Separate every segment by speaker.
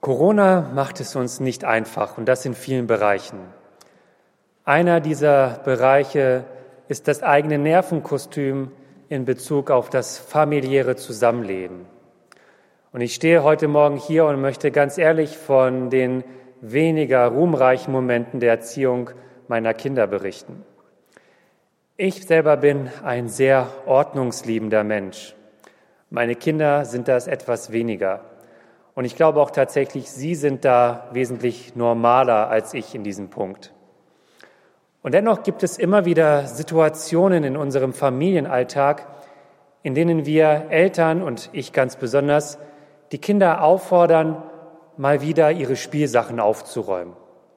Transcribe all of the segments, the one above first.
Speaker 1: Corona macht es uns nicht einfach und das in vielen Bereichen. Einer dieser Bereiche ist das eigene Nervenkostüm in Bezug auf das familiäre Zusammenleben. Und ich stehe heute Morgen hier und möchte ganz ehrlich von den weniger ruhmreichen Momenten der Erziehung meiner Kinder berichten. Ich selber bin ein sehr ordnungsliebender Mensch. Meine Kinder sind das etwas weniger. Und ich glaube auch tatsächlich, sie sind da wesentlich normaler als ich in diesem Punkt. Und dennoch gibt es immer wieder Situationen in unserem Familienalltag, in denen wir Eltern und ich ganz besonders die Kinder auffordern, mal wieder ihre Spielsachen aufzuräumen.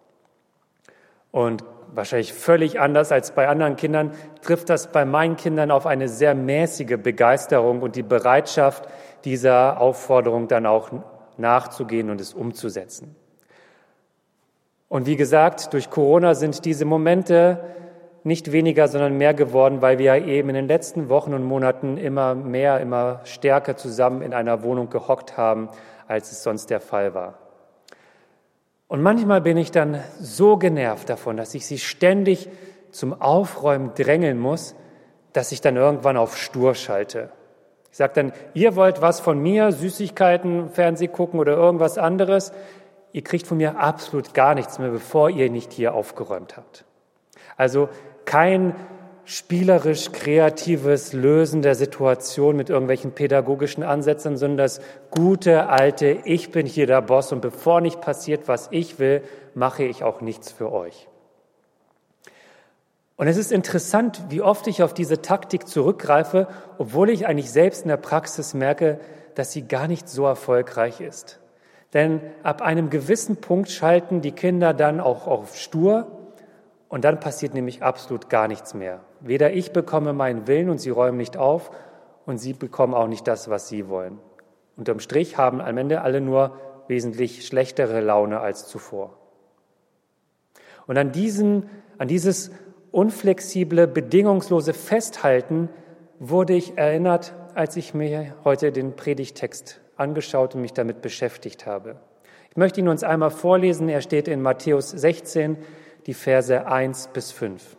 Speaker 1: Und wahrscheinlich völlig anders als bei anderen Kindern trifft das bei meinen Kindern auf eine sehr mäßige Begeisterung und die Bereitschaft, dieser Aufforderung dann auch nachzugehen und es umzusetzen. Und wie gesagt, durch Corona sind diese Momente nicht weniger, sondern mehr geworden, weil wir eben in den letzten Wochen und Monaten immer stärker zusammen in einer Wohnung gehockt haben, als es sonst der Fall war. Und manchmal bin ich dann so genervt davon, dass ich sie ständig zum Aufräumen drängeln muss, dass ich dann irgendwann auf stur schalte. Ich sage dann, ihr wollt was von mir, Süßigkeiten, Fernseh gucken oder irgendwas anderes. Ihr kriegt von mir absolut gar nichts mehr, bevor ihr nicht hier aufgeräumt habt. Also kein spielerisch kreatives Lösen der Situation mit irgendwelchen pädagogischen Ansätzen, sondern das gute alte, ich bin hier der Boss und bevor nicht passiert, was ich will, mache ich auch nichts für euch. Und es ist interessant, wie oft ich auf diese Taktik zurückgreife, obwohl ich eigentlich selbst in der Praxis merke, dass sie gar nicht so erfolgreich ist. Denn ab einem gewissen Punkt schalten die Kinder dann auch auf stur und dann passiert nämlich absolut gar nichts mehr. Weder ich bekomme meinen Willen und sie räumen nicht auf und sie bekommen auch nicht das, was sie wollen. Unterm Strich haben am Ende alle nur wesentlich schlechtere Laune als zuvor. Und an dieses unflexible, bedingungslose Festhalten wurde ich erinnert, als ich mir heute den Predigttext angeschaut und mich damit beschäftigt habe. Ich möchte ihn uns einmal vorlesen. Er steht in Matthäus 16, die Verse 1 bis 5.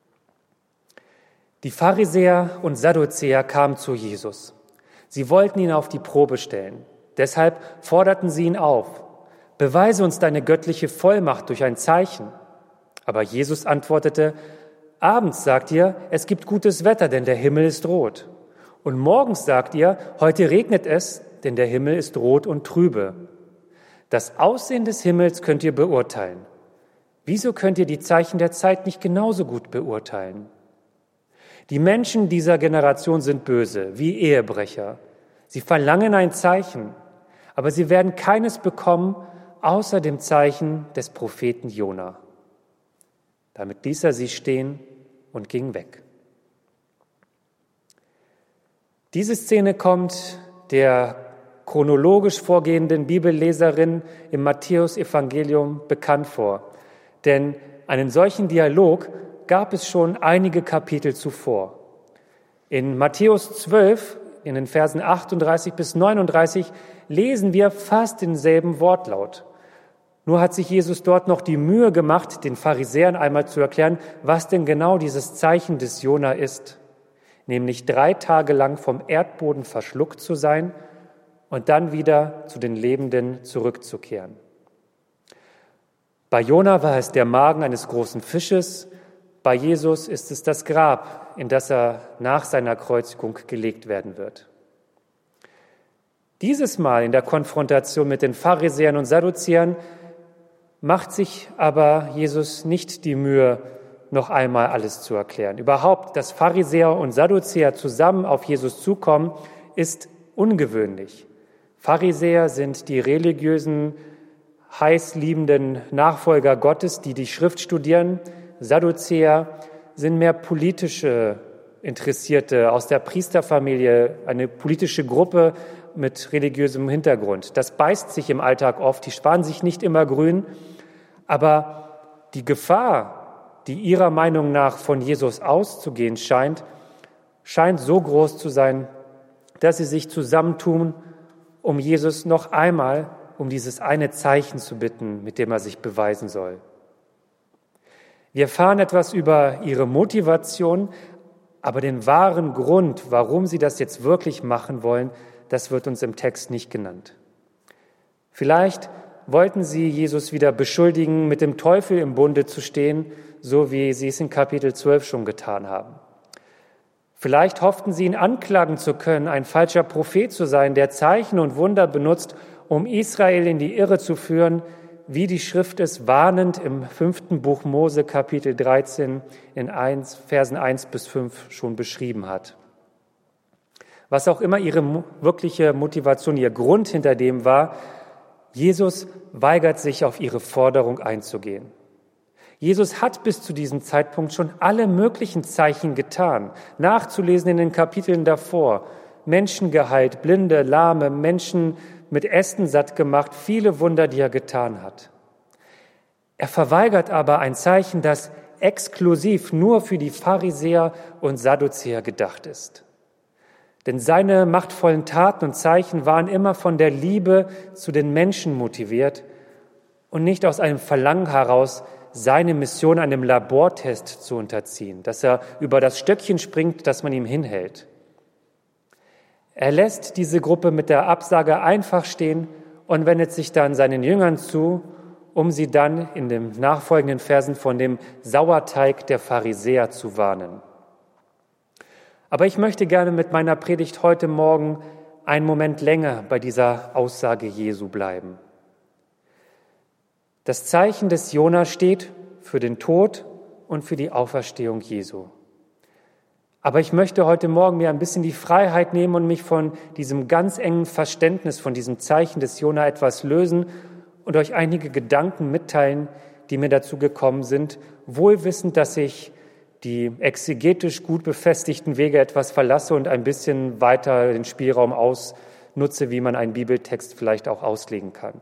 Speaker 1: Die Pharisäer und Sadduzäer kamen zu Jesus. Sie wollten ihn auf die Probe stellen. Deshalb forderten sie ihn auf: Beweise uns deine göttliche Vollmacht durch ein Zeichen. Aber Jesus antwortete: Abends sagt ihr, es gibt gutes Wetter, denn der Himmel ist rot. Und morgens sagt ihr, heute regnet es, denn der Himmel ist rot und trübe. Das Aussehen des Himmels könnt ihr beurteilen. Wieso könnt ihr die Zeichen der Zeit nicht genauso gut beurteilen? Die Menschen dieser Generation sind böse, wie Ehebrecher. Sie verlangen ein Zeichen, aber sie werden keines bekommen, außer dem Zeichen des Propheten Jona. Damit ließ er sie stehen und ging weg. Diese Szene kommt der chronologisch vorgehenden Bibelleserin im Matthäus-Evangelium bekannt vor. Denn einen solchen Dialog gab es schon einige Kapitel zuvor. In Matthäus 12, in den Versen 38 bis 39, lesen wir fast denselben Wortlaut. Nur hat sich Jesus dort noch die Mühe gemacht, den Pharisäern einmal zu erklären, was denn genau dieses Zeichen des Jona ist. Nämlich 3 Tage lang vom Erdboden verschluckt zu sein und dann wieder zu den Lebenden zurückzukehren. Bei Jona war es der Magen eines großen Fisches, bei Jesus ist es das Grab, in das er nach seiner Kreuzigung gelegt werden wird. Dieses Mal in der Konfrontation mit den Pharisäern und Sadduzäern macht sich aber Jesus nicht die Mühe, noch einmal alles zu erklären. Überhaupt, dass Pharisäer und Sadduzäer zusammen auf Jesus zukommen, ist ungewöhnlich. Pharisäer sind die religiösen, heißliebenden Nachfolger Gottes, die die Schrift studieren. Sadduzäer sind mehr politische Interessierte aus der Priesterfamilie, eine politische Gruppe mit religiösem Hintergrund. Das beißt sich im Alltag oft, die sparen sich nicht immer grün, aber die Gefahr, die ihrer Meinung nach von Jesus auszugehen scheint so groß zu sein, dass sie sich zusammentun, um Jesus noch einmal um dieses eine Zeichen zu bitten, mit dem er sich beweisen soll. Wir erfahren etwas über ihre Motivation, aber den wahren Grund, warum sie das jetzt wirklich machen wollen, das wird uns im Text nicht genannt. Vielleicht wollten sie Jesus wieder beschuldigen, mit dem Teufel im Bunde zu stehen, so wie sie es in Kapitel 12 schon getan haben. Vielleicht hofften sie, ihn anklagen zu können, ein falscher Prophet zu sein, der Zeichen und Wunder benutzt, um Israel in die Irre zu führen, wie die Schrift es warnend im 5. Buch Mose, Kapitel 13, in Versen 1 bis 5 schon beschrieben hat. Was auch immer ihre wirkliche Motivation, ihr Grund hinter dem war, Jesus weigert sich, auf ihre Forderung einzugehen. Jesus hat bis zu diesem Zeitpunkt schon alle möglichen Zeichen getan, nachzulesen in den Kapiteln davor. Menschen geheilt, Blinde, Lahme, Menschen mit Ästen satt gemacht, viele Wunder, die er getan hat. Er verweigert aber ein Zeichen, das exklusiv nur für die Pharisäer und Sadduzäer gedacht ist. Denn seine machtvollen Taten und Zeichen waren immer von der Liebe zu den Menschen motiviert und nicht aus einem Verlangen heraus, seine Mission einem Labortest zu unterziehen, dass er über das Stöckchen springt, das man ihm hinhält. Er lässt diese Gruppe mit der Absage einfach stehen und wendet sich dann seinen Jüngern zu, um sie dann in den nachfolgenden Versen von dem Sauerteig der Pharisäer zu warnen. Aber ich möchte gerne mit meiner Predigt heute Morgen einen Moment länger bei dieser Aussage Jesu bleiben. Das Zeichen des Jona steht für den Tod und für die Auferstehung Jesu. Aber ich möchte heute Morgen mir ein bisschen die Freiheit nehmen und mich von diesem ganz engen Verständnis, von diesem Zeichen des Jona etwas lösen und euch einige Gedanken mitteilen, die mir dazu gekommen sind, wohl wissend, dass ich die exegetisch gut befestigten Wege etwas verlasse und ein bisschen weiter den Spielraum ausnutze, wie man einen Bibeltext vielleicht auch auslegen kann.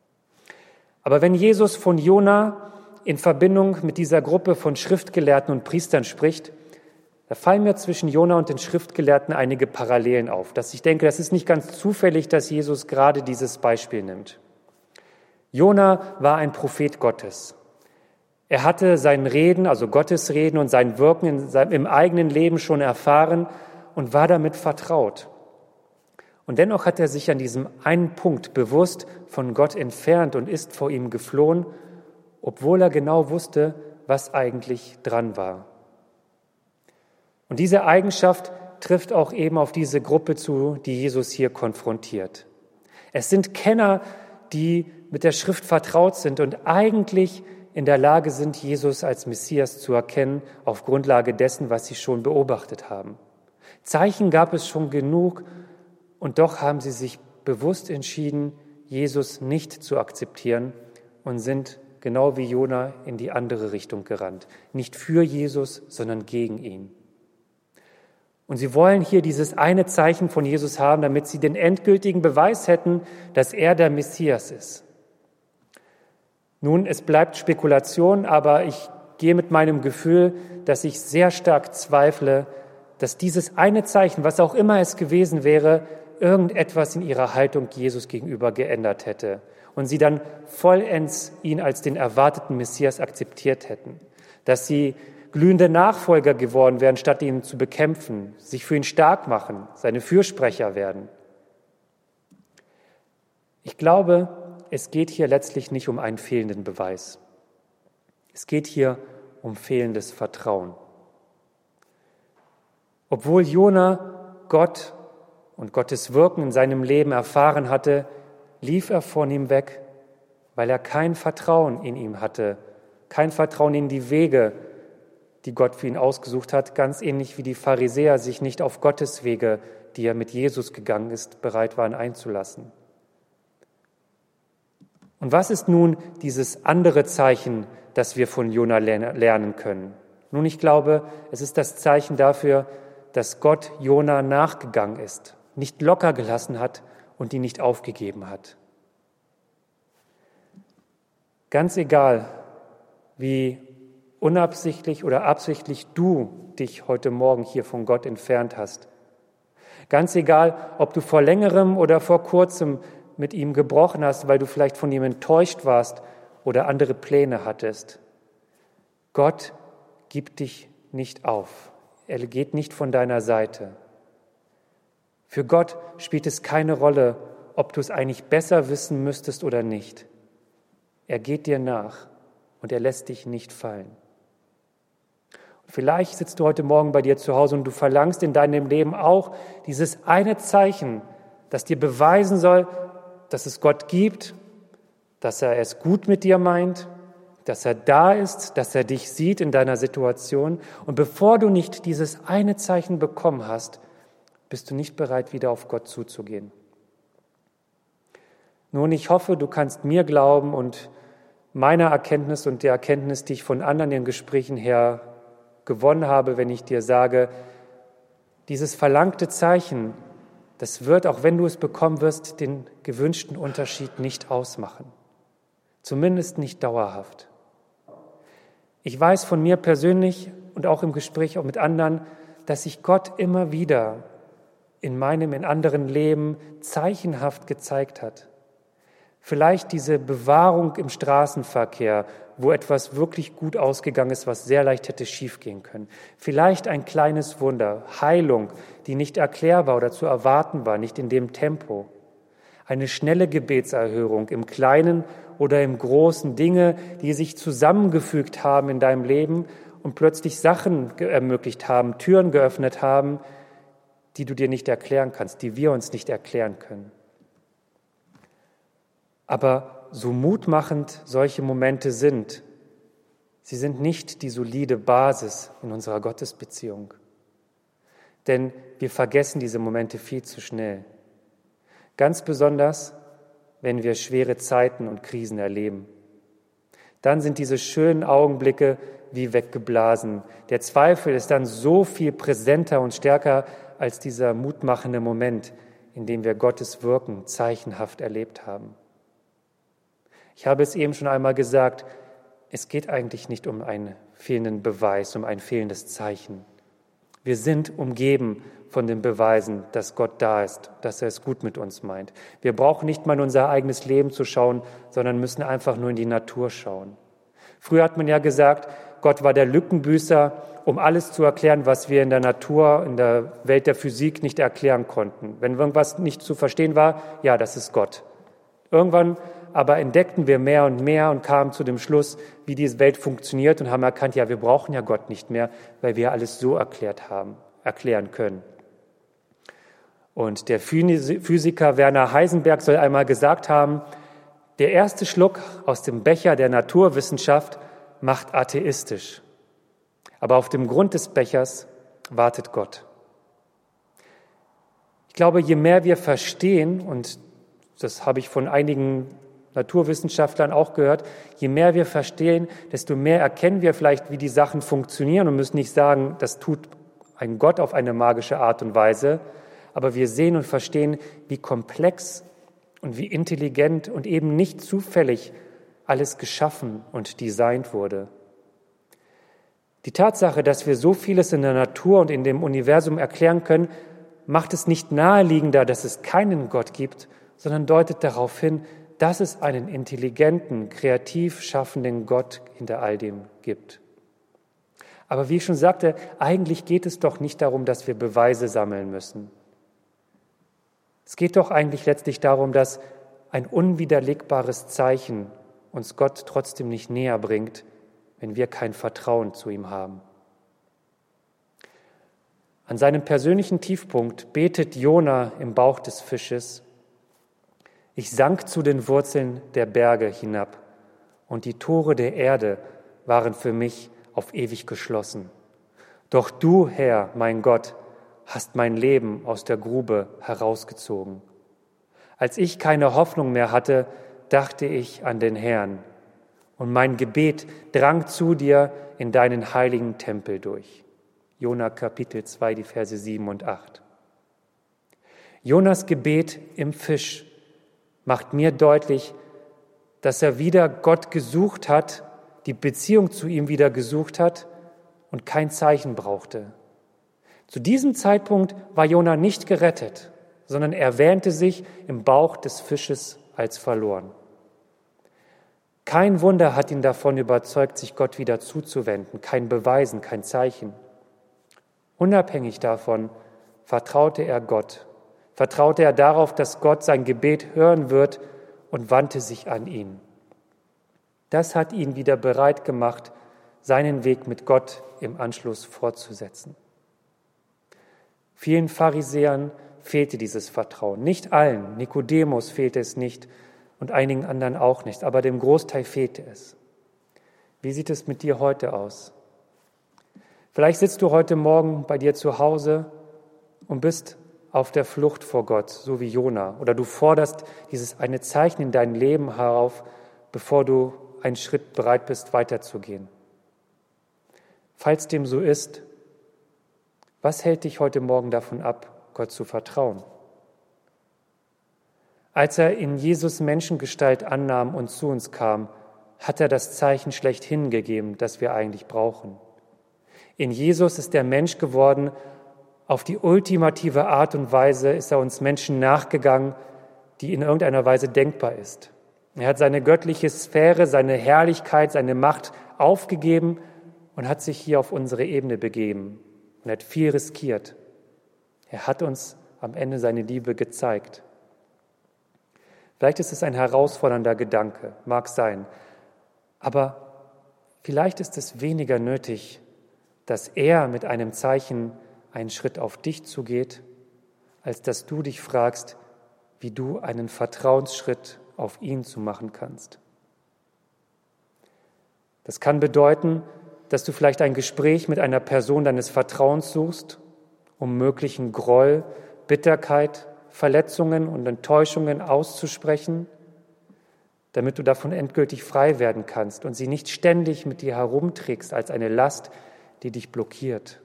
Speaker 1: Aber wenn Jesus von Jona in Verbindung mit dieser Gruppe von Schriftgelehrten und Priestern spricht, da fallen mir zwischen Jona und den Schriftgelehrten einige Parallelen auf. Dass ich denke, das ist nicht ganz zufällig, dass Jesus gerade dieses Beispiel nimmt. Jona war ein Prophet Gottes. Er hatte sein Reden, also Gottes Reden und sein Wirken im eigenen Leben schon erfahren und war damit vertraut. Und dennoch hat er sich an diesem einen Punkt bewusst von Gott entfernt und ist vor ihm geflohen, obwohl er genau wusste, was eigentlich dran war. Und diese Eigenschaft trifft auch eben auf diese Gruppe zu, die Jesus hier konfrontiert. Es sind Kenner, die mit der Schrift vertraut sind und eigentlich in der Lage sind, Jesus als Messias zu erkennen, auf Grundlage dessen, was sie schon beobachtet haben. Zeichen gab es schon genug, und doch haben sie sich bewusst entschieden, Jesus nicht zu akzeptieren und sind genau wie Jona in die andere Richtung gerannt. Nicht für Jesus, sondern gegen ihn. Und sie wollen hier dieses eine Zeichen von Jesus haben, damit sie den endgültigen Beweis hätten, dass er der Messias ist. Nun, es bleibt Spekulation, aber ich gehe mit meinem Gefühl, dass ich sehr stark zweifle, dass dieses eine Zeichen, was auch immer es gewesen wäre, irgendetwas in ihrer Haltung Jesus gegenüber geändert hätte und sie dann vollends ihn als den erwarteten Messias akzeptiert hätten, dass sie glühende Nachfolger geworden wären, statt ihn zu bekämpfen, sich für ihn stark machen, seine Fürsprecher werden. Ich glaube, es geht hier letztlich nicht um einen fehlenden Beweis. Es geht hier um fehlendes Vertrauen. Obwohl Jona Gott und Gottes Wirken in seinem Leben erfahren hatte, lief er von ihm weg, weil er kein Vertrauen in ihm hatte, kein Vertrauen in die Wege, die Gott für ihn ausgesucht hat, ganz ähnlich wie die Pharisäer sich nicht auf Gottes Wege, die er mit Jesus gegangen ist, bereit waren einzulassen. Und was ist nun dieses andere Zeichen, das wir von Jona lernen können? Nun, ich glaube, es ist das Zeichen dafür, dass Gott Jona nachgegangen ist, nicht locker gelassen hat und ihn nicht aufgegeben hat. Ganz egal, wie unabsichtlich oder absichtlich du dich heute Morgen hier von Gott entfernt hast. Ganz egal, ob du vor längerem oder vor kurzem mit ihm gebrochen hast, weil du vielleicht von ihm enttäuscht warst oder andere Pläne hattest. Gott gibt dich nicht auf. Er geht nicht von deiner Seite. Für Gott spielt es keine Rolle, ob du es eigentlich besser wissen müsstest oder nicht. Er geht dir nach und er lässt dich nicht fallen. Vielleicht sitzt du heute Morgen bei dir zu Hause und du verlangst in deinem Leben auch dieses eine Zeichen, das dir beweisen soll, dass es Gott gibt, dass er es gut mit dir meint, dass er da ist, dass er dich sieht in deiner Situation. Und bevor du nicht dieses eine Zeichen bekommen hast, bist du nicht bereit, wieder auf Gott zuzugehen. Nun, ich hoffe, du kannst mir glauben und meiner Erkenntnis und der Erkenntnis, die ich von anderen in Gesprächen her gewonnen habe, wenn ich dir sage, dieses verlangte Zeichen, das wird, auch wenn du es bekommen wirst, den gewünschten Unterschied nicht ausmachen. Zumindest nicht dauerhaft. Ich weiß von mir persönlich und auch im Gespräch auch mit anderen, dass sich Gott immer wieder in meinem, in anderen Leben zeichenhaft gezeigt hat. Vielleicht diese Bewahrung im Straßenverkehr, wo etwas wirklich gut ausgegangen ist, was sehr leicht hätte schiefgehen können. Vielleicht ein kleines Wunder, Heilung, die nicht erklärbar oder zu erwarten war, nicht in dem Tempo. Eine schnelle Gebetserhörung im Kleinen oder im Großen, Dinge, die sich zusammengefügt haben in deinem Leben und plötzlich Sachen ermöglicht haben, Türen geöffnet haben, die du dir nicht erklären kannst, die wir uns nicht erklären können. Aber so mutmachend solche Momente sind, sie sind nicht die solide Basis in unserer Gottesbeziehung. Denn wir vergessen diese Momente viel zu schnell. Ganz besonders, wenn wir schwere Zeiten und Krisen erleben. Dann sind diese schönen Augenblicke wie weggeblasen. Der Zweifel ist dann so viel präsenter und stärker als dieser mutmachende Moment, in dem wir Gottes Wirken zeichenhaft erlebt haben. Ich habe es eben schon einmal gesagt, es geht eigentlich nicht um einen fehlenden Beweis, um ein fehlendes Zeichen. Wir sind umgeben von den Beweisen, dass Gott da ist, dass er es gut mit uns meint. Wir brauchen nicht mal in unser eigenes Leben zu schauen, sondern müssen einfach nur in die Natur schauen. Früher hat man ja gesagt, Gott war der Lückenbüßer, um alles zu erklären, was wir in der Natur, in der Welt der Physik nicht erklären konnten. Wenn irgendwas nicht zu verstehen war, ja, das ist Gott. Irgendwann aber entdeckten wir mehr und kamen zu dem Schluss, wie diese Welt funktioniert und haben erkannt, ja, wir brauchen ja Gott nicht mehr, weil wir alles so erklären können. Und der Physiker Werner Heisenberg soll einmal gesagt haben, der erste Schluck aus dem Becher der Naturwissenschaft macht atheistisch. Aber auf dem Grund des Bechers wartet Gott. Ich glaube, je mehr wir verstehen, und das habe ich von einigen Naturwissenschaftlern auch gehört, je mehr wir verstehen, desto mehr erkennen wir vielleicht, wie die Sachen funktionieren und müssen nicht sagen, das tut ein Gott auf eine magische Art und Weise, aber wir sehen und verstehen, wie komplex und wie intelligent und eben nicht zufällig alles geschaffen und designt wurde. Die Tatsache, dass wir so vieles in der Natur und in dem Universum erklären können, macht es nicht naheliegender, dass es keinen Gott gibt, sondern deutet darauf hin, dass es einen intelligenten, kreativ schaffenden Gott hinter all dem gibt. Aber wie ich schon sagte, eigentlich geht es doch nicht darum, dass wir Beweise sammeln müssen. Es geht doch eigentlich letztlich darum, dass ein unwiderlegbares Zeichen uns Gott trotzdem nicht näher bringt, wenn wir kein Vertrauen zu ihm haben. An seinem persönlichen Tiefpunkt betet Jona im Bauch des Fisches: Ich sank zu den Wurzeln der Berge hinab, und die Tore der Erde waren für mich auf ewig geschlossen. Doch du, Herr, mein Gott, hast mein Leben aus der Grube herausgezogen. Als ich keine Hoffnung mehr hatte, dachte ich an den Herrn, und mein Gebet drang zu dir in deinen heiligen Tempel durch. Jona Kapitel 2, die Verse 7 und 8. Jonas Gebet im Fisch macht mir deutlich, dass er wieder Gott gesucht hat, die Beziehung zu ihm wieder gesucht hat und kein Zeichen brauchte. Zu diesem Zeitpunkt war Jona nicht gerettet, sondern er wähnte sich im Bauch des Fisches als verloren. Kein Wunder hat ihn davon überzeugt, sich Gott wieder zuzuwenden, kein Beweisen, kein Zeichen. Unabhängig davon vertraute er Gott, vertraute er darauf, dass Gott sein Gebet hören wird und wandte sich an ihn. Das hat ihn wieder bereit gemacht, seinen Weg mit Gott im Anschluss fortzusetzen. Vielen Pharisäern fehlte dieses Vertrauen. Nicht allen, Nikodemus fehlte es nicht und einigen anderen auch nicht, aber dem Großteil fehlte es. Wie sieht es mit dir heute aus? Vielleicht sitzt du heute Morgen bei dir zu Hause und bist auf der Flucht vor Gott, so wie Jona. Oder du forderst dieses eine Zeichen in dein Leben herauf, bevor du einen Schritt bereit bist, weiterzugehen. Falls dem so ist, was hält dich heute Morgen davon ab, Gott zu vertrauen? Als er in Jesus Menschengestalt annahm und zu uns kam, hat er das Zeichen schlechthin gegeben, das wir eigentlich brauchen. In Jesus ist er Mensch geworden. Auf die ultimative Art und Weise ist er uns Menschen nachgegangen, die in irgendeiner Weise denkbar ist. Er hat seine göttliche Sphäre, seine Herrlichkeit, seine Macht aufgegeben und hat sich hier auf unsere Ebene begeben und hat viel riskiert. Er hat uns am Ende seine Liebe gezeigt. Vielleicht ist es ein herausfordernder Gedanke, mag sein, aber vielleicht ist es weniger nötig, dass er mit einem Zeichen einen Schritt auf dich zugeht, als dass du dich fragst, wie du einen Vertrauensschritt auf ihn zu machen kannst. Das kann bedeuten, dass du vielleicht ein Gespräch mit einer Person deines Vertrauens suchst, um möglichen Groll, Bitterkeit, Verletzungen und Enttäuschungen auszusprechen, damit du davon endgültig frei werden kannst und sie nicht ständig mit dir herumträgst als eine Last, die dich blockiert.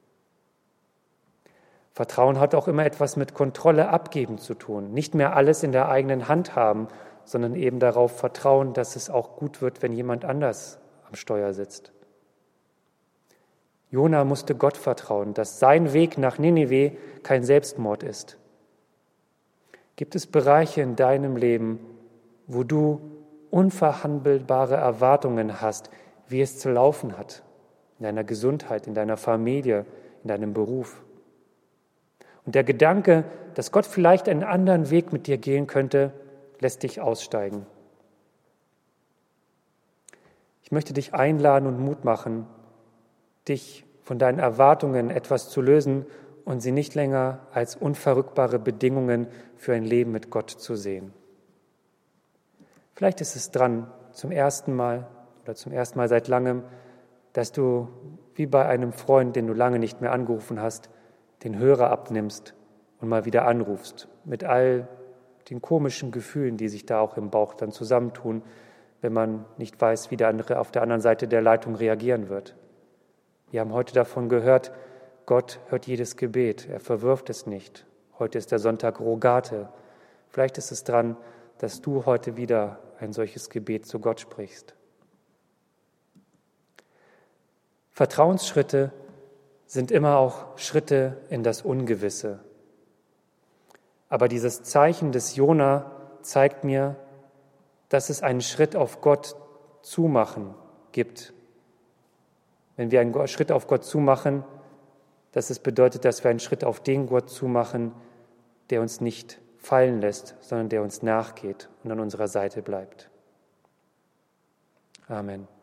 Speaker 1: Vertrauen hat auch immer etwas mit Kontrolle abgeben zu tun. Nicht mehr alles in der eigenen Hand haben, sondern eben darauf vertrauen, dass es auch gut wird, wenn jemand anders am Steuer sitzt. Jona musste Gott vertrauen, dass sein Weg nach Ninive kein Selbstmord ist. Gibt es Bereiche in deinem Leben, wo du unverhandelbare Erwartungen hast, wie es zu laufen hat? In deiner Gesundheit, in deiner Familie, in deinem Beruf. Und der Gedanke, dass Gott vielleicht einen anderen Weg mit dir gehen könnte, lässt dich aussteigen. Ich möchte dich einladen und Mut machen, dich von deinen Erwartungen etwas zu lösen und sie nicht länger als unverrückbare Bedingungen für ein Leben mit Gott zu sehen. Vielleicht ist es dran, zum ersten Mal seit langem, dass du wie bei einem Freund, den du lange nicht mehr angerufen hast, den Hörer abnimmst und mal wieder anrufst, mit all den komischen Gefühlen, die sich da auch im Bauch dann zusammentun, wenn man nicht weiß, wie der andere auf der anderen Seite der Leitung reagieren wird. Wir haben heute davon gehört, Gott hört jedes Gebet, er verwirft es nicht. Heute ist der Sonntag Rogate. Vielleicht ist es dran, dass du heute wieder ein solches Gebet zu Gott sprichst. Vertrauensschritte sind immer auch Schritte in das Ungewisse. Aber dieses Zeichen des Jona zeigt mir, dass es einen Schritt auf Gott zumachen gibt. Wenn wir einen Schritt auf Gott zumachen, dass es bedeutet, dass wir einen Schritt auf den Gott zumachen, der uns nicht fallen lässt, sondern der uns nachgeht und an unserer Seite bleibt. Amen.